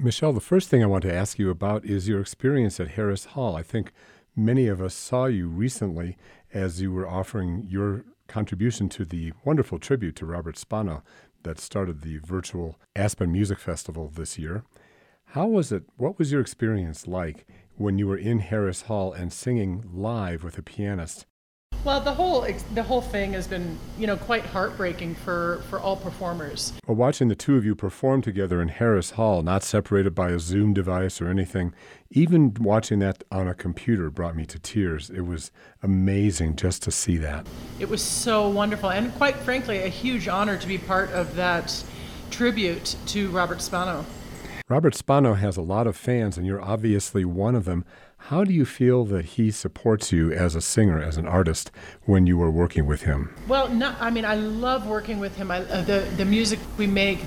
Michelle, the first thing I want to ask you about is your experience at Harris Hall. I think many of us saw you recently as you were offering your contribution to the wonderful tribute to Robert Spano that started the virtual Aspen Music Festival this year. How was it? What was your experience like when you were in Harris Hall and singing live with a pianist? Well, the whole thing has been, quite heartbreaking for all performers. Well, watching the two of you perform together in Harris Hall, not separated by a Zoom device or anything, even watching that on a computer brought me to tears. It was amazing just to see that. It was so wonderful, and quite frankly, a huge honor to be part of that tribute to Robert Spano. Robert Spano has a lot of fans, and you're obviously one of them. How do you feel that he supports you as a singer, as an artist, when you were working with him? Well, I love working with him. The music we make,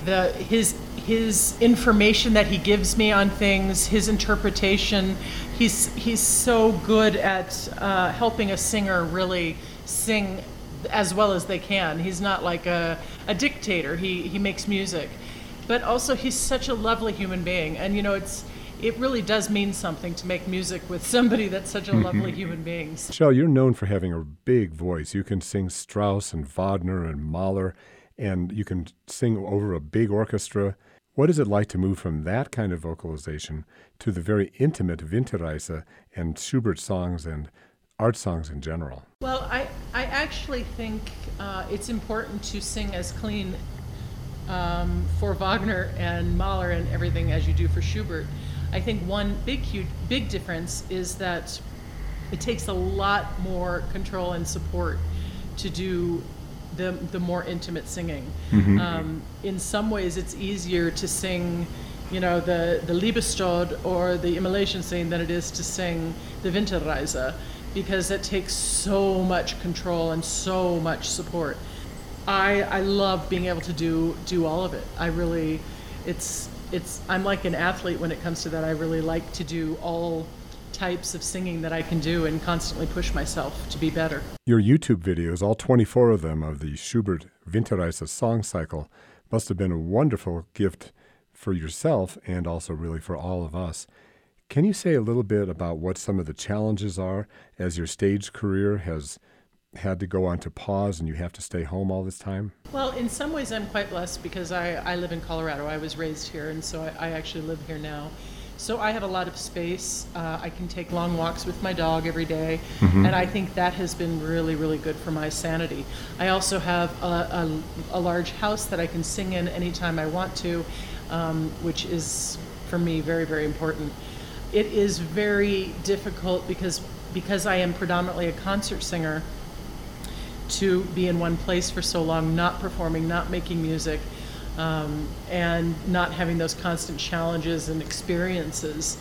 his information that he gives me on things, his interpretation. He's so good at helping a singer really sing as well as they can. He's not like a dictator. He makes music. But also, he's such a lovely human being. And, it really does mean something to make music with somebody that's such a lovely human being. Michelle, you're known for having a big voice. You can sing Strauss and Wagner and Mahler, and you can sing over a big orchestra. What is it like to move from that kind of vocalization to the very intimate Winterreise and Schubert songs and art songs in general? Well, I actually think it's important to sing as clean for Wagner and Mahler and everything as you do for Schubert. I think one big difference is that it takes a lot more control and support to do the more intimate singing. Mm-hmm. In some ways, it's easier to sing, the Liebestod or the Immolation Scene than it is to sing the Winterreise, because it takes so much control and so much support. I love being able to do all of it. I'm like an athlete when it comes to that. I really like to do all types of singing that I can do and constantly push myself to be better. Your YouTube videos, all 24 of them of the Schubert Winterreise song cycle, must have been a wonderful gift for yourself and also really for all of us. Can you say a little bit about what some of the challenges are as your stage career has had to go on to pause and you have to stay home all this time? Well, in some ways I'm quite blessed because I live in Colorado. I was raised here, and so I actually live here now. So I have a lot of space. I can take long walks with my dog every day, mm-hmm. and I think that has been really, really good for my sanity. I also have a large house that I can sing in anytime I want to, which is, for me, very, very important. It is very difficult because I am predominantly a concert singer to be in one place for so long, not performing, not making music, and not having those constant challenges and experiences.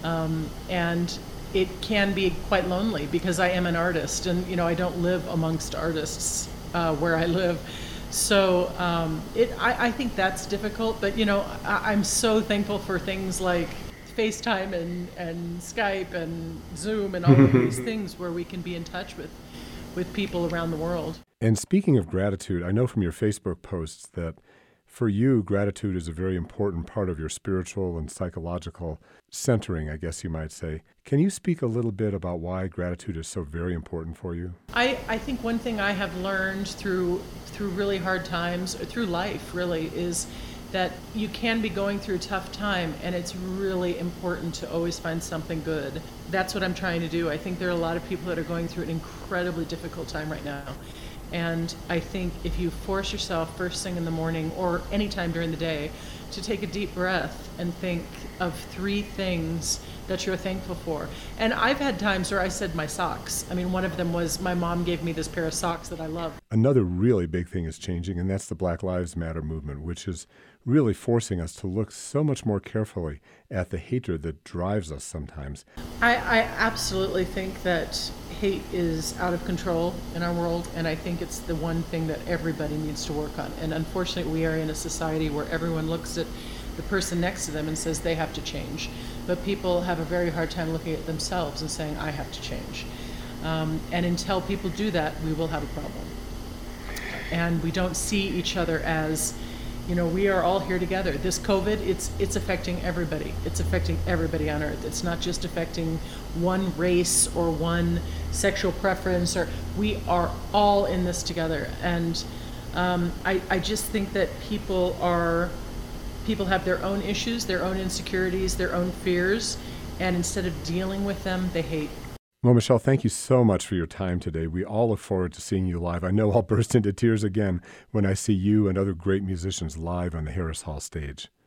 And it can be quite lonely because I am an artist, and I don't live amongst artists where I live. So I think that's difficult, but I'm so thankful for things like FaceTime and Skype and Zoom and all of these things where we can be in touch with people around the world. And speaking of gratitude, I know from your Facebook posts that for you, gratitude is a very important part of your spiritual and psychological centering, I guess you might say. Can you speak a little bit about why gratitude is so very important for you? I think one thing I have learned through really hard times, through life really, is that you can be going through a tough time, and it's really important to always find something good. That's what I'm trying to do. I think there are a lot of people that are going through an incredibly difficult time right now. And I think if you force yourself first thing in the morning or anytime during the day to take a deep breath and think of 3 things that you're thankful for. And I've had times where I said my socks. I mean, one of them was my mom gave me this pair of socks that I love. Another really big thing is changing, and that's the Black Lives Matter movement, which is really forcing us to look so much more carefully at the hatred that drives us sometimes. I absolutely think that hate is out of control in our world, and I think it's the one thing that everybody needs to work on. And unfortunately, we are in a society where everyone looks at the person next to them and says they have to change. But people have a very hard time looking at themselves and saying, I have to change. And until people do that, we will have a problem. And we don't see each other as You know, we are all here together. This COVID, it's affecting everybody. It's affecting everybody on earth. It's not just affecting one race or one sexual preference, or we are all in this together. And I just think that people have their own issues, their own insecurities, their own fears, and instead of dealing with them, they hate. Well, Michelle, thank you so much for your time today. We all look forward to seeing you live. I know I'll burst into tears again when I see you and other great musicians live on the Harris Hall stage.